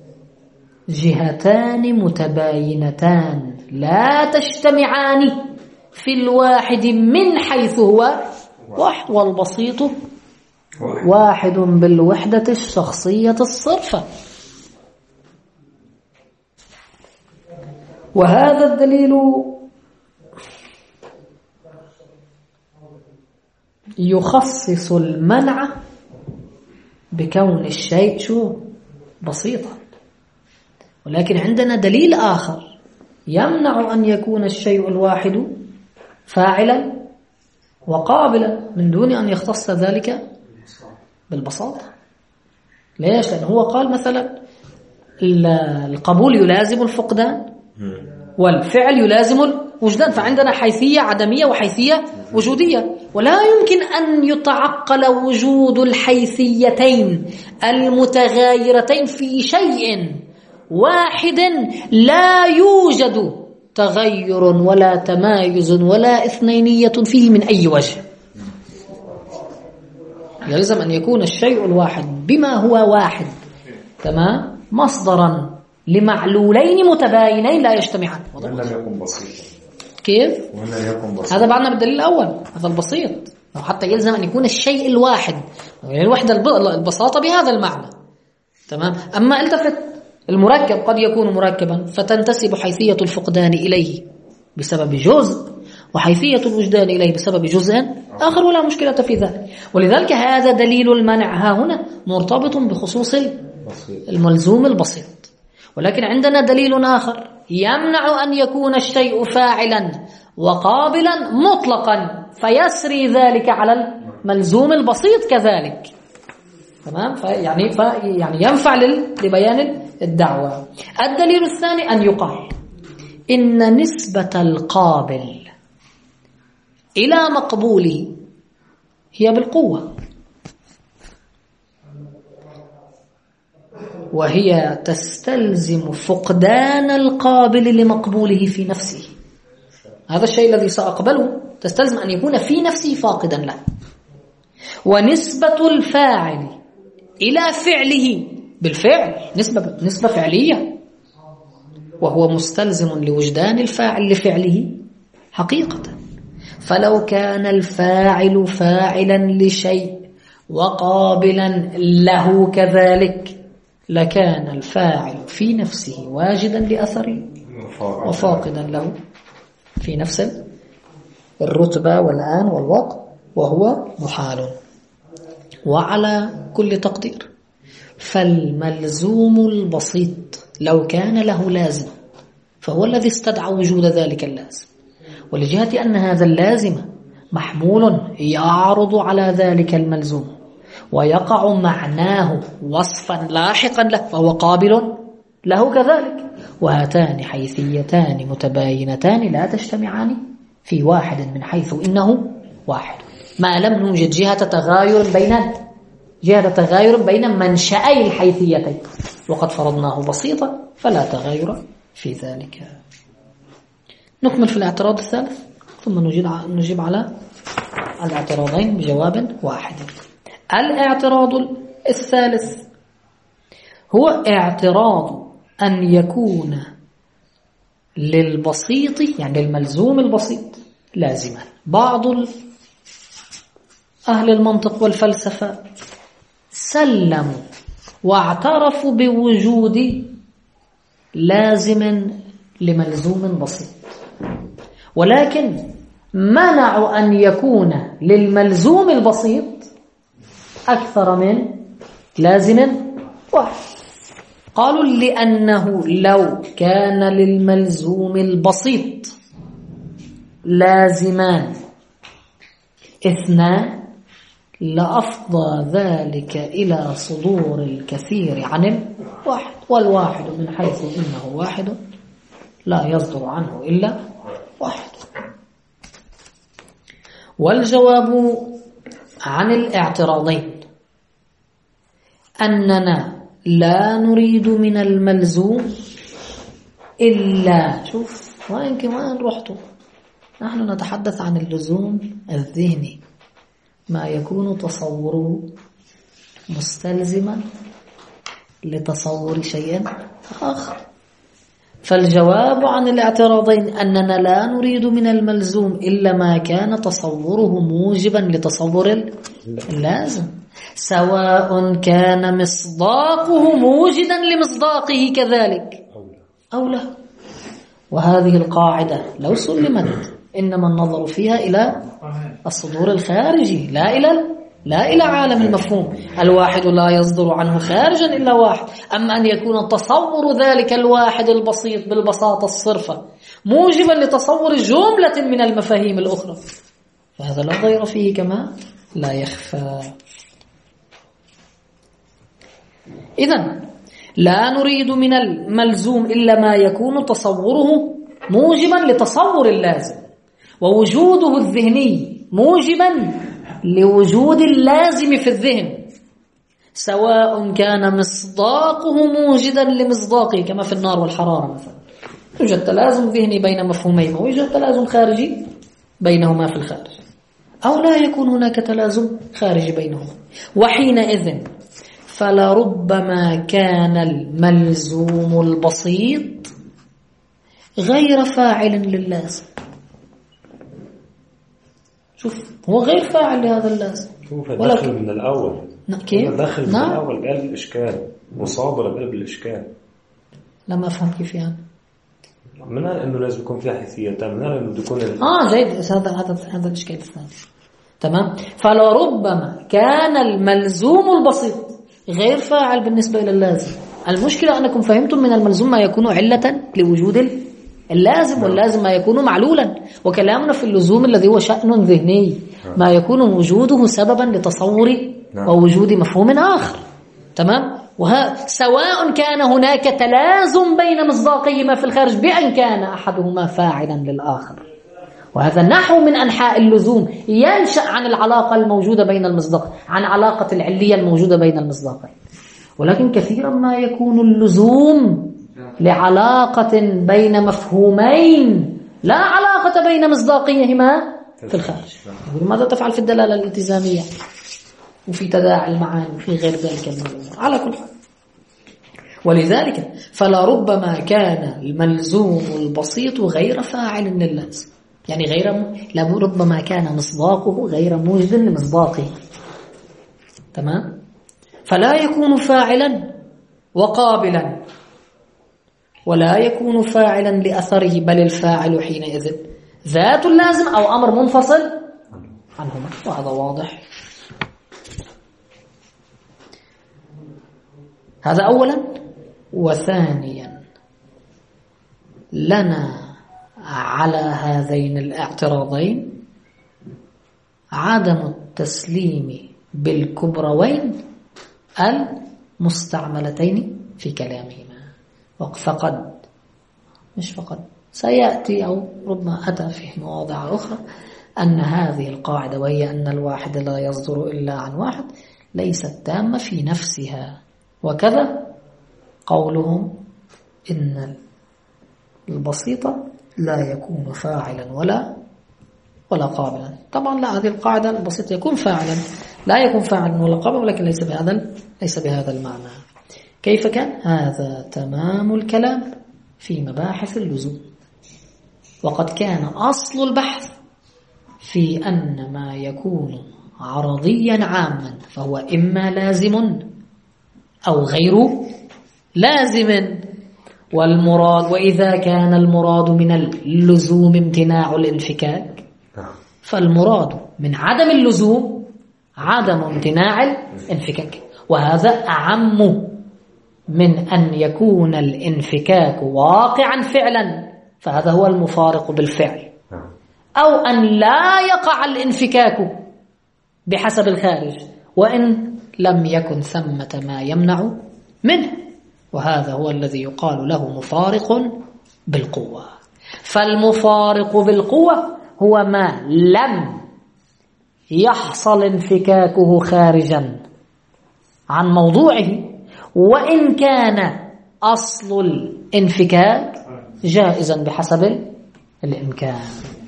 A: جهتان متباينتان لا تجتمعان في الواحد من حيث هو واحد، والبسيط واحد بالوحدة الشخصية الصرفة. وهذا الدليل يخصص المنع بكون الشيء شو بسيطا، ولكن عندنا دليل آخر يمنع أن يكون الشيء الواحد فاعلا وقابلا من دون أن يختص ذلك بالبساطة. ليش؟ لأنه هو قال مثلا القبول يلازم الفقدان والفعل يلازم الوجدان، فعندنا حيثية عدمية وحيثية وجودية، ولا يمكن أن يتعقل وجود الحيثيتين المتغايرتين في شيء واحد لا يوجد تغير ولا تمايز ولا اثنينية فيه من أي وجه. يلزم أن يكون الشيء الواحد بما هو واحد تمام مصدرا لمعلولين متباينين لا يجتمعان.
B: وإن لم يكن بسيطا
A: كيف؟
B: وإن لم يكن بسيطا
A: هذا بعدنا بالدليل الأول، هذا البسيط، حتى يلزم أن يكون الشيء الواحد، يعني الوحدة البساطة بهذا المعنى تمام. أما التفت المركب قد يكون مركبا فتنتسب حيثية الفقدان إليه بسبب جزء وحيثية الوجدان إليه بسبب جزء آخر، ولا مشكلة في ذلك. ولذلك هذا دليل المنع ها هنا مرتبط بخصوص الملزوم البسيط. ولكن عندنا دليل آخر يمنع أن يكون الشيء فاعلا وقابلا مطلقا فيسري ذلك على الملزوم البسيط كذلك تمام. فيعني يعني ينفع لبيان الدعوة. الدليل الثاني أن يقال إن نسبة القابل إلى مقبوله هي بالقوة، وهي تستلزم فقدان القابل لمقبوله في نفسه. هذا الشيء الذي سأقبله تستلزم أن يكون في نفسه فاقدا له. ونسبة الفاعل إلى فعله بالفعل نسبة, نسبة فعلية، وهو مستلزم لوجدان الفاعل لفعله حقيقة. فلو كان الفاعل فاعلا لشيء وقابلا له كذلك لكان الفاعل في نفسه واجدا لأثره وفاقدا له في نفس الرتبة والآن والوقت، وهو محال. وعلى كل تقدير فالملزوم البسيط لو كان له لازم فهو الذي استدعى وجود ذلك اللازم، ولجهة أن هذا اللازم محمول يعرض على ذلك الملزوم ويقع معناه وصفا لاحقا له فهو قابل له كذلك. وهاتان حيثيتان متباينتان لا تجتمعان في واحد من حيث إنه واحد، ما لم نوجد جهة تغاير بين جهة تغاير بين منشأي الحيثيتين، وقد فرضناه بسيطا فلا تغاير في ذلك. نكمل في الاعتراض الثالث ثم نجيب على الاعتراضين بجواب واحد. الاعتراض الثالث هو اعتراض أن يكون للبسيط يعني للملزوم البسيط لازما. بعض أهل المنطق والفلسفة سلموا واعترفوا بوجود لازم لملزوم بسيط، ولكن منعوا أن يكون للملزوم البسيط أكثر من لازم واحد. قالوا لأنه لو كان للملزوم البسيط لازمان اثنان لأفضى ذلك إلى صدور الكثير عن الواحد، والواحد من حيث إنه واحد لا يصدر عنه إلا واحد. والجواب عن الاعتراضين أننا لا نريد من الملزوم إلا، شوف وين كمان رحتوا، نحن نتحدث عن اللزوم الذهني ما يكون تصوره مستلزما لتصور شيء آخر. فالجواب عن الاعتراضين أننا لا نريد من الملزوم إلا ما كان تصوره موجبا لتصور اللازم، سواء كان مصداقه موجدا لمصداقه كذلك أو لا. وهذه القاعدة لو سلمت إنما النظر فيها إلى الصدور الخارجي لا إلى لا إلى عالم المفهوم. الواحد لا يصدر عنه خارجا إلا واحد، أما أن يكون تصور ذلك الواحد البسيط بالبساطة الصرفة موجبا لتصور جملة من المفاهيم الأخرى فهذا لا ضير فيه كما لا يخفى. إذن لا نريد من الملزوم إلا ما يكون تصوره موجبا لتصور اللازم، ووجوده الذهني موجبا لوجود اللازم في الذهن، سواء كان مصداقه موجدا لمصداقه كما في النار والحرارة مثلا، يوجد تلازم ذهني بين مفهومين ويوجد تلازم خارجي بينهما في الخارج، أو لا يكون هناك تلازم خارجي بينهما. وحينئذ فلربما كان الملزوم البسيط غير فاعل للازم. شوف هو غير فاعل لهذا اللازم،
C: شوف داخل من الأول
A: كيف؟
C: داخل من
A: نعم.
C: الأول بقلب الإشكال، مصابرة بقلب الإشكال.
A: لما أفهم كيف يعني
C: منها إنه لازم يكون فيها حيثيتان، منها إنه يكون ال...
A: آه جيد، هذا هذا هذا الإشكال الثاني. تمام. فلربما كان الملزوم البسيط غير فاعل بالنسبة إلى اللازم. المشكلة أنكم فهمتم من الملزوم ما يكون علة لوجود اللازم، واللازم ما يكون معلولا، وكلامنا في اللزوم الذي هو شأن ذهني ما يكون وجوده سببا لتصور ووجود مفهوم آخر. تمام. وها سواء كان هناك تلازم بين مصداقيهما في الخارج بأن كان أحدهما فاعلا للآخر، وهذا نحو من أنحاء اللزوم ينشأ عن العلاقة الموجودة بين المصداق، عن علاقة العلية الموجودة بين المصداقين. ولكن كثيرا ما يكون اللزوم لعلاقة بين مفهومين لا علاقة بين مصداقيهما في الخارج. ماذا تفعل في الدلالة الالتزامية وفي تداعي المعاني وفي غير ذلك من الأمور على كل حال. ولذلك فلربما كان الملزوم البسيط غير فاعل للازم، يعني غير لربما كان مصداقه غير موجد لمصداقه. تمام. فلا يكون فاعلا وقابلا، ولا يكون فاعلا لأثره، بل الفاعل حينئذ ذات اللازم أو أمر منفصل عنهما، وهذا واضح. هذا أولا. وثانيا لنا على هذين الاعتراضين عدم التسليم بالكبروين المستعملتين في كلامهما. فقد مش فقد سيأتي أو ربما أتى في مواضع أخرى أن هذه القاعدة، وهي أن الواحد لا يصدر إلا عن واحد، ليست تامة في نفسها. وكذا قولهم إن البسيطة لا يكون فاعلا ولا ولا قابلا. طبعا لا، هذه القاعدة البسيط يكون فاعلا لا يكون فاعل ولا قابل، ولكن ليس بهذا ليس بهذا المعنى. كيف كان؟ هذا تمام الكلام في مباحث اللزوم. وقد كان أصل البحث في أن ما يكون عرضيا عاما فهو إما لازم أو غير لازم، والمراد وإذا كان المراد من اللزوم امتناع الانفكاك فالمراد من عدم اللزوم عدم امتناع الانفكاك، وهذا أعم من أن يكون الانفكاك واقعا فعلا، فهذا هو المفارق بالفعل، أو أن لا يقع الانفكاك بحسب الخارج وإن لم يكن ثمة ما يمنع منه، وهذا هو الذي يقال له مفارق بالقوة. فالمفارق بالقوة هو ما لم يحصل انفكاكه خارجا عن موضوعه، وإن كان أصل الانفكاك جائزا بحسب الإمكان.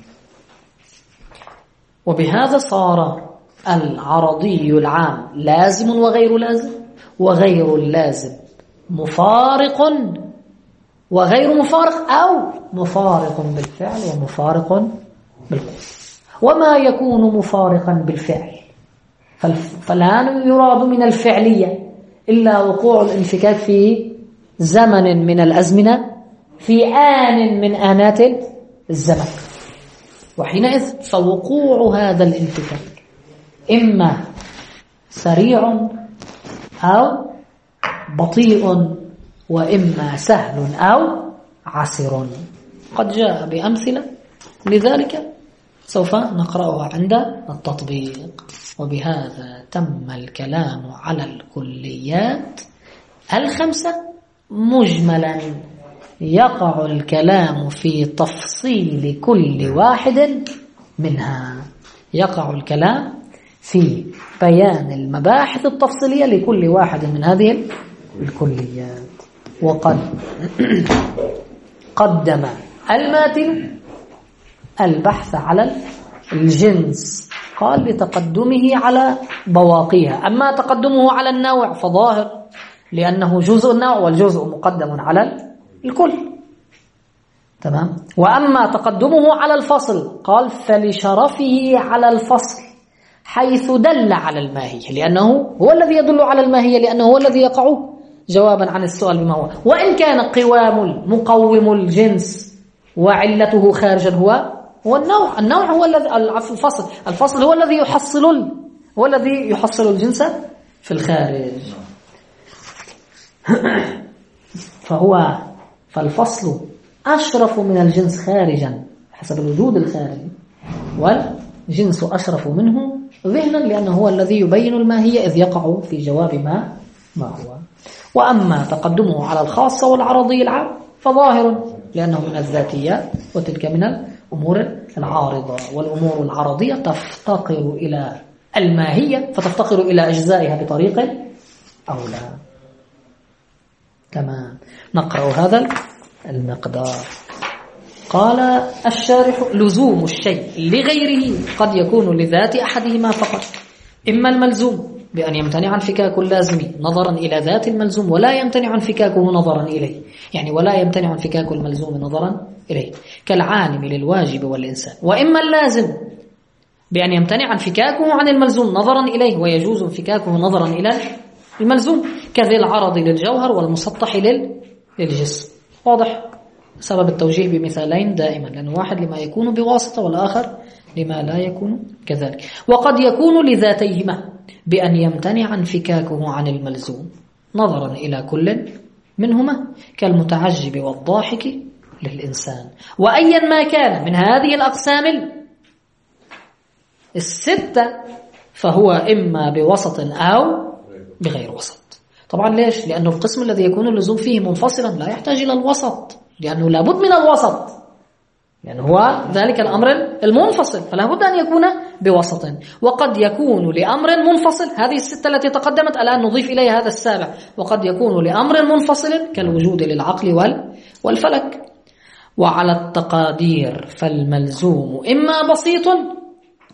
A: وبهذا صار العرضي العام لازم وغير لازم، وغير اللازم مفارق وغير مفارق، أو مفارق بالفعل ومفارق بالقوة. وما يكون مفارقا بالفعل فلا يراد من الفعلية إلا وقوع الانفكاك في زمن من الأزمنة في آن من آنات الزمن، وحينئذ فوقوع هذا الانفكاك إما سريع أو بطيء، وإما سهل أو عسر. قد جاء بأمثلة لذلك سوف نقرأها عند التطبيق. وبهذا تم الكلام على الكليات الخمسة مجملا، يقع الكلام في تفصيل كل واحد منها، يقع الكلام في بيان المباحث التفصيلية لكل واحد من هذه الكليات. وقد قدم الماتن البحث على الجنس، قال لتقدمه على بواقيها، أما تقدمه على النوع فظاهر لأنه جزء النوع والجزء مقدم على الكل، تمام. وأما تقدمه على الفصل قال فلشرفه على الفصل حيث دل على الماهية، لأنه هو الذي يدل على الماهية، لأنه هو الذي يقع جوابا عن السؤال بما هو. وإن كان قوام مقوم الجنس وعلته خارجا هو هو النوع، النوع هو الذي الفصل الفصل هو الذي يحصل هو الذي يحصل الجنس في الخارج. فهو فالفصل أشرف من الجنس خارجا حسب الوجود الخارجي، والجنس أشرف منه ذهنا لأنه هو الذي يبين الماهية إذ يقع في جواب ما ما هو. وأما تقدمه على الخاصة والعرضي العام فظاهر لأنه من الذاتيات، وتلك من الأمور العارضة، والأمور العرضية تفتقر إلى الماهية فتفتقر إلى أجزائها بطريق أولى. تمام. نقرأ هذا المقدار. قال الشارح لزوم الشيء لغيره قد يكون لذات أحدهما فقط، إما الملزوم بأن يمتنع انفكاك اللازم نظرا إلى ذات الملزوم ولا يمتنع انفكاكه نظرا إليه، يعني ولا يمتنع انفكاك الملزوم نظرا إليه كالعالم للواجب والإنسان، وإما اللازم بأن يمتنع انفكاكه عن الملزوم نظرا إليه ويجوز انفكاكه نظرا إلى الملزوم كذي العرض للجوهر والمسطح للجسم. واضح؟ سبب التوجيه بمثالين دائما، لأن واحد لما يكون بواسطة والآخر لما لا يكون كذلك. وقد يكون لذاتيهما بأن يمتنع انفكاكه عن الملزوم نظرا إلى كل منهما كالمتعجب والضاحك للإنسان. وأيا ما كان من هذه الأقسام الستة فهو إما بوسط أو بغير وسط. طبعا ليش؟ لأنه القسم الذي يكون اللزوم فيه منفصلا لا يحتاج إلى الوسط، لأنه لابد من الوسط، لأنه هو ذلك الأمر المنفصل فلا بد أن يكون بوسط. وقد يكون لأمر منفصل، هذه الستة التي تقدمت الآن نضيف إليها هذا السابع، وقد يكون لأمر منفصل كالوجود للعقل والفلك. وعلى التقادير فالملزوم إما بسيط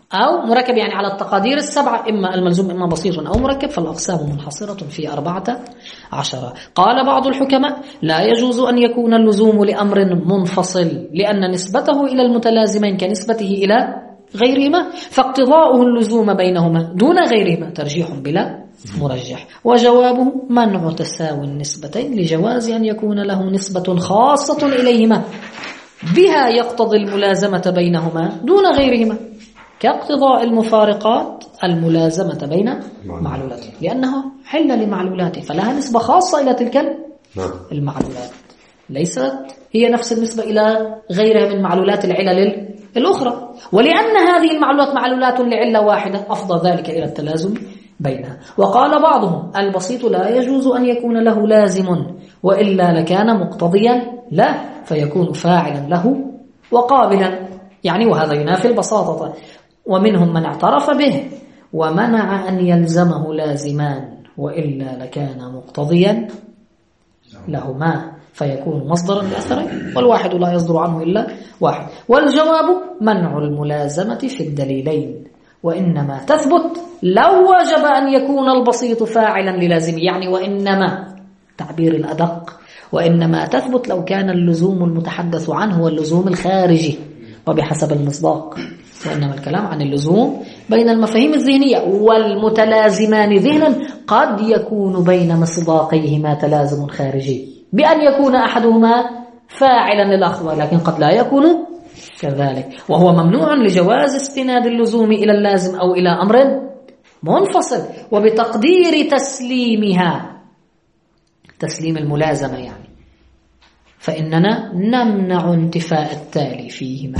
A: أو مركب يعني على التقادير السبعة، إما الملزوم إما بسيط أو مركب، فالأقسام منحصرة في أربعة عشر. قال بعض الحكماء لا يجوز أن يكون اللزوم لأمر منفصل لأن نسبته إلى المتلازمين كنسبته إلى غيرهما، فاقتضاؤه اللزوم بينهما دون غيرهما ترجيح بلا مرجح. وجوابه منع تساوي النسبتين لجواز أن يكون له نسبة خاصة إليهما بها يقتضي الملازمة بينهما دون غيرهما، كاقتضاء المفارقات الملازمة بين معلولاته لأنه حل لمعلولاته فلها نسبة خاصة إلى تلك المعلولات، ليست هي نفس النسبة إلى غيرها من معلولات العلل الأخرى. ولأن هذه المعلولات معلولات لعلة واحدة أفضى ذلك إلى التلازم بينها. وقال بعضهم البسيط لا يجوز أن يكون له لازم وإلا لكان مقتضيا لا فيكون فاعلا له وقابلا، يعني وهذا ينافي البساطة. ومنهم من اعترف به ومنع أن يلزمه لازمان وإلا لكان مقتضيا لهما فيكون مصدرا لأثرين والواحد لا يصدر عنه إلا واحد. والجواب منع الملازمة في الدليلين، وإنما تثبت لو وجب أن يكون البسيط فاعلا للازم، يعني وإنما تعبير الأدق، وإنما تثبت لو كان اللزوم المتحدث عنه هو اللزوم الخارجي وبحسب المصداق، وإنما الكلام عن اللزوم بين المفاهيم الذهنية والمتلازمان ذهنا قد يكون بين مصداقيهما تلازم خارجي بأن يكون أحدهما فاعلا للآخر، لكن قد لا يكون كذلك، وهو ممنوع لجواز استناد اللزوم إلى اللازم أو إلى أمر منفصل وبتقدير تسليمها تسليم الملازمة يعني، فإننا نمنع انتفاء التالي فيهما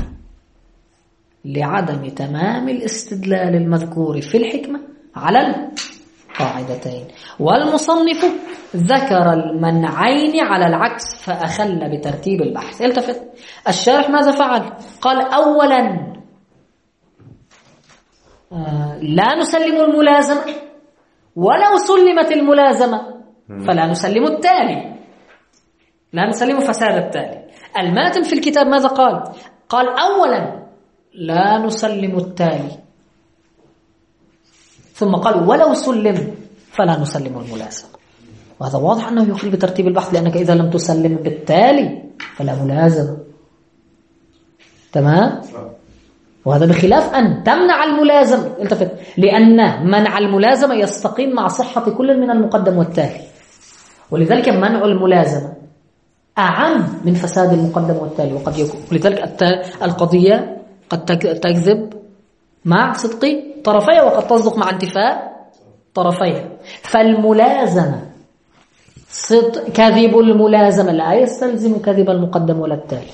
A: لعدم تمام الاستدلال المذكور في الحكمة على القاعدتين. والمصنف ذكر المنعين على العكس فأخل بترتيب البحث. التفت الشارح ماذا فعل؟ قال أولا آه لا نسلم الملازمة، ولو سلمت الملازمة فلا نسلم التالي، لا نسلم فساد التالي. الماتن في الكتاب ماذا قال؟ قال أولا لا نسلم التالي، ثم قال ولو سلم فلا نسلم الملازمة. وهذا واضح أنه يخل بترتيب البحث، لأنك إذا لم تسلم بالتالي فلا ملازمة. تمام؟ وهذا بخلاف أن تمنع الملازمة. التفت، لأن منع الملازمة يستقيم مع صحة كل من المقدم والتالي، ولذلك منع الملازمة أعم من فساد المقدم والتالي. وقد يكون ولذلك القضية قد تكذب مع صدق طرفيها وقد تصدق مع انتفاء طرفيها. فالملازمة صدق كذب الملازمة لا يستلزم كذب المقدم ولا التالي،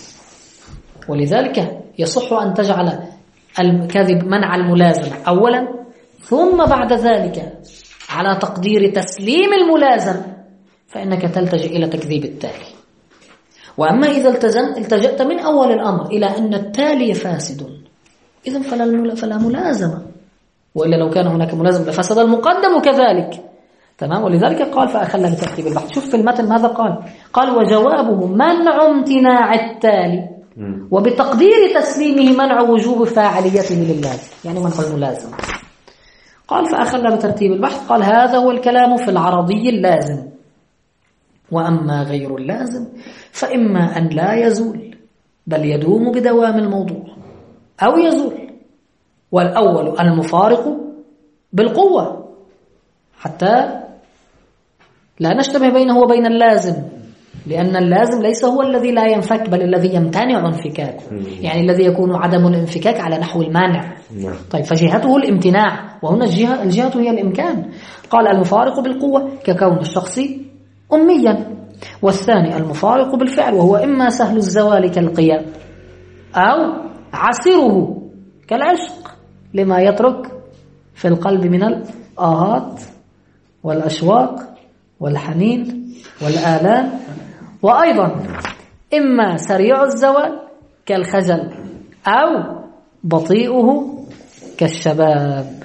A: ولذلك يصح أن تجعل الكذب منع الملازمة أولا، ثم بعد ذلك على تقدير تسليم الملازمة فإنك تلتجئ إلى تكذيب التالي. وأما إذا التجأت من أول الأمر إلى أن التالي فاسد إذن فلا, فلا ملازمة، وإلا لو كان هناك ملازمة لفسد المقدم كذلك. تمام؟ ولذلك قال فأخلى بترتيب البحث. شوف في المتن ماذا قال؟ قال وجوابه منع امتناع التالي وبتقدير تسليمه منع وجوب فاعليته لله، يعني منع الملازمة. قال فأخلى بترتيب البحث. قال هذا هو الكلام في العرضي اللازم، وأما غير اللازم فإما أن لا يزول بل يدوم بدوام الموضوع أو يزول، والأول المفارق بالقوة حتى لا نشتبه بينه وبين اللازم، لأن اللازم ليس هو الذي لا ينفك بل الذي يمتنع انفكاكه، يعني الذي يكون عدم الانفكاك على نحو المانع. طيب فجهته الامتناع، وهنا الجهة, الجهة هي الإمكان. قال المفارق بالقوة ككون الشخص أميا، والثاني المفارق بالفعل وهو إما سهل الزوال كالقيام أو عسره كالعشق لما يترك في القلب من الآهات والأشواق والحنين والآلام، وأيضا إما سريع الزوال كالخجل أو بطيئه كالشباب.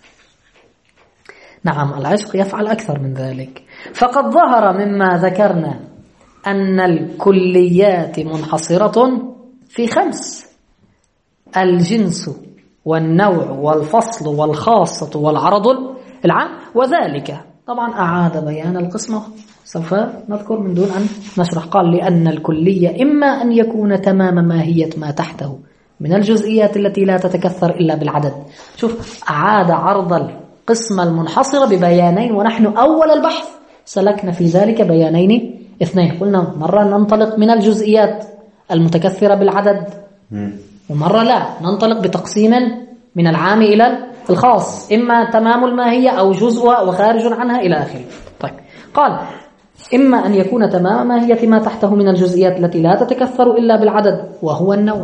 A: نعم العشق يفعل أكثر من ذلك. فقد ظهر مما ذكرنا أن الكليات منحصرة في خمس: الجنس والنوع والفصل والخاصة والعرض العام. وذلك طبعا أعاد بيان القسمة، سوف نذكر من دون أن نشرح. قال لأن الكلية إما أن يكون تمام ماهية ما تحته من الجزئيات التي لا تتكثر إلا بالعدد. شوف، أعاد عرض القسمة المنحصرة ببيانين، ونحن أول البحث سلكنا في ذلك بيانين اثنين. قلنا مرة ننطلق من الجزئيات المتكثرة بالعدد، ومرة لا، ننطلق بتقسيم من العام إلى الخاص، إما تمام الماهية أو جزءها وخارج عنها إلى آخره. طيب، قال إما أن يكون تمام ماهية ما تحته من الجزئيات التي لا تتكثر إلا بالعدد وهو النوع،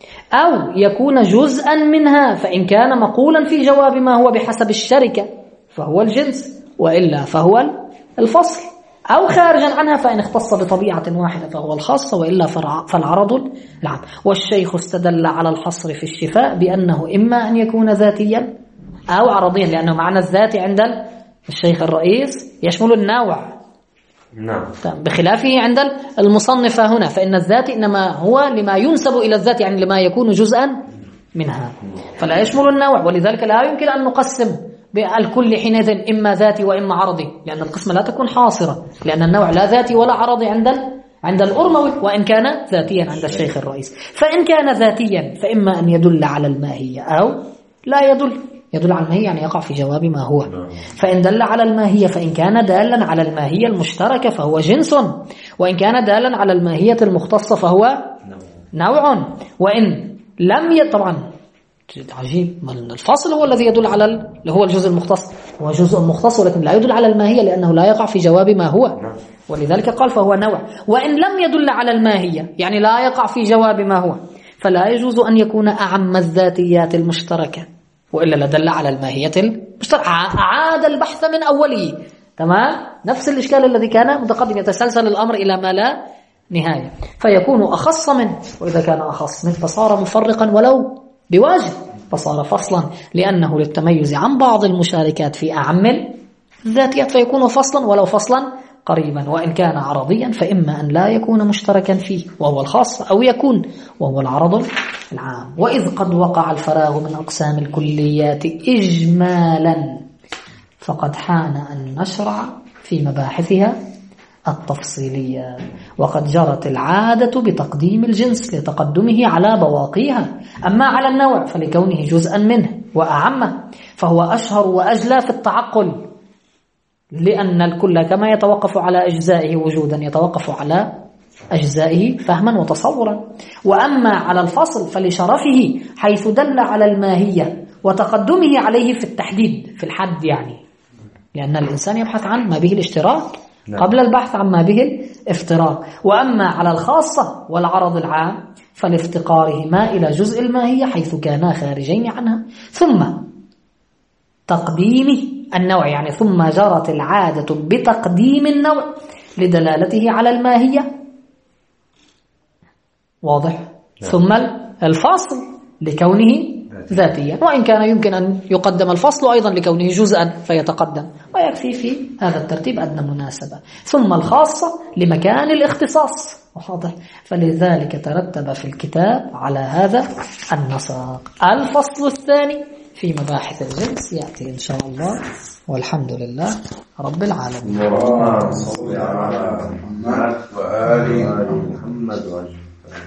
A: أو يكون جزءا منها فإن كان مقولا في جواب ما هو بحسب الشركة فهو الجنس، وإلا فهو الفصل، أو خارجا عنها فإن اختص بطبيعة واحدة فهو الخاص، وإلا فالعرض العام. والشيخ استدل على الحصر في الشفاء بأنه إما أن يكون ذاتيا أو عرضيا، لأنه معنى الذاتي عند الشيخ الرئيس يشمل النوع،
C: نعم،
A: بخلافه عند المصنفة هنا، فإن الذاتي إنما هو لما ينسب إلى الذات، يعني لما يكون جزءا منها، فلا يشمل النوع. ولذلك لا يمكن أن نقسم بالكل حينئذ إما ذاتي وإما عرضي، لأن القسمة لا تكون حاصرة، لأن النوع لا ذاتي ولا عرضي عند عند الأرموي، وإن كان ذاتيا عند الشيخ الرئيس. فإن كان ذاتيا فإما أن يدل على الماهية أو لا يدل. يدل على الماهية يعني يقع في جواب ما هو. فإن دل على الماهية، فإن كان دالا على الماهية المشتركة فهو جنس، وإن كان دالا على الماهية المختصة فهو نوع. وإن لم ي... طبعا عجيب، الفاصل هو الذي يدل على اللي هو الجزء المختص، هو جزء مختص ولكن لا يدل على الماهية لأنه لا يقع في جواب ما هو، ولذلك قال فهو نوع. وإن لم يدل على الماهية يعني لا يقع في جواب ما هو، فلا يجوز أن يكون أعم الذاتيات المشتركة، وإلا لدل على الماهية المشتركة. أعاد البحث من أوله، تمام، نفس الإشكال الذي كان متقدم، يتسلسل الأمر إلى ما لا نهاية، فيكون أخص منه، وإذا كان أخص منه فصار مفرقا ولو بواجب، فصار فصلا لأنه للتميز عن بعض المشاركات في أعم الذاتيات، فيكون فصلا ولو فصلا قريبا. وإن كان عرضيا فإما أن لا يكون مشتركا فيه وهو الخاص، أو يكون وهو العرض العام. وإذ قد وقع الفراغ من أقسام الكليات إجمالا فقد حان أن نشرع في مباحثها التفصيلية، وقد جرت العادة بتقديم الجنس لتقدمه على بواقيها، أما على النوع فلكونه جزءا منه وأعمه فهو أشهر وأجلى في التعقل، لأن الكل كما يتوقف على أجزائه وجودا يتوقف على أجزائه فهما وتصورا. وأما على الفصل فلشرفه حيث دل على الماهية وتقدمه عليه في التحديد في الحد، يعني لأن الإنسان يبحث عن ما به الاشتراك قبل البحث عن ما به الافتراق. وأما على الخاصة والعرض العام فلافتقارهما إلى جزء الماهية حيث كانا خارجين عنها، ثم تقديم النوع، يعني ثم جرت العادة بتقديم النوع لدلالته على الماهية، واضح، ثم الفاصل لكونه ذاتيا، وإن كان يمكن أن يقدم الفصل أيضا لكونه جزءا فيتقدم، ويكفي في هذا الترتيب أدنى مناسبة، ثم الخاصة لمكان الاختصاص، واضح. فلذلك ترتب في الكتاب على هذا النسق. الفصل الثاني في مباحث الجنس يأتي إن شاء الله، والحمد لله رب العالمين.
B: اللهم صل على محمد وآل محمد.